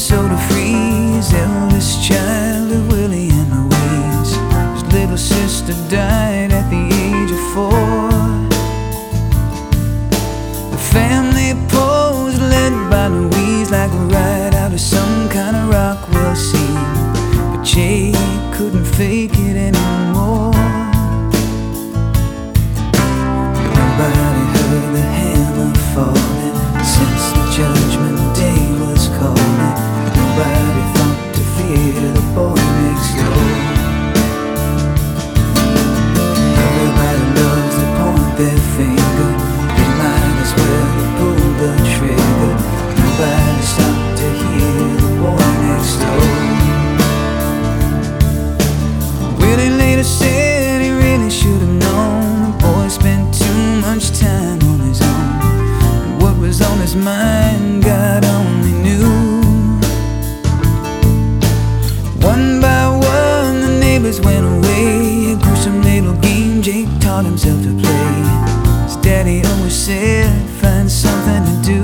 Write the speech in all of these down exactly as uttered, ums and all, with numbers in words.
Minnesota Freeze, eldest child of Willie and Louise. His little sister died at the age of four. The family posed, led by Louise, like a ride out of some kind of Rockwell scene. But Jay couldn't fake it anymore. Nobody heard the hammer falling since the judgment day was calling. Nobody thought to fear the boy next door. Everybody loves to point their finger. They might as well have pulled the trigger. Nobody stopped to hear the boy next door. Willie later said he really should have known. The boy spent too much time on his own, and what was on his mind, God only knew. One by one the neighbors went away. A gruesome little game Jake taught himself to play. His daddy always said, find something to do.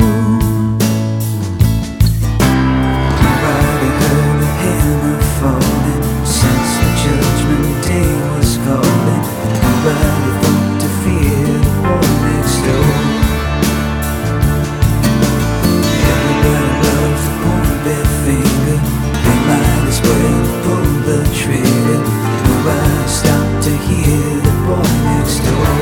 Nobody heard the hammer falling since the judgment day was calling. Nobody thought to fear the boy next door. Everybody loves to point their finger. They might as well pull the trigger. Nobody stopped to hear the boy next door.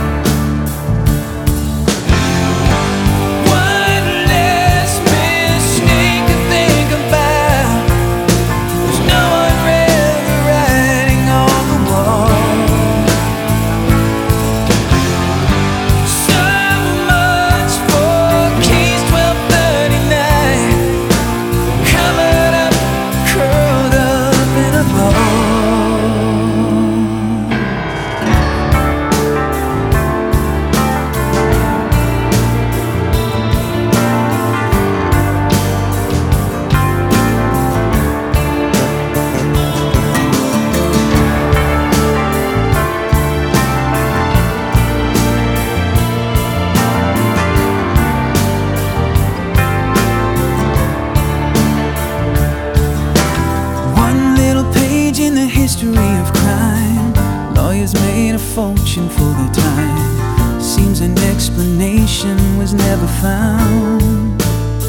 In the history of crime, lawyers made a fortune for their time. Seems an explanation was never found.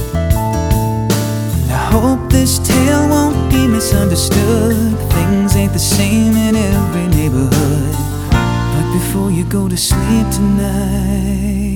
And I hope this tale won't be misunderstood. Things ain't the same in every neighborhood. But before you go to sleep tonight,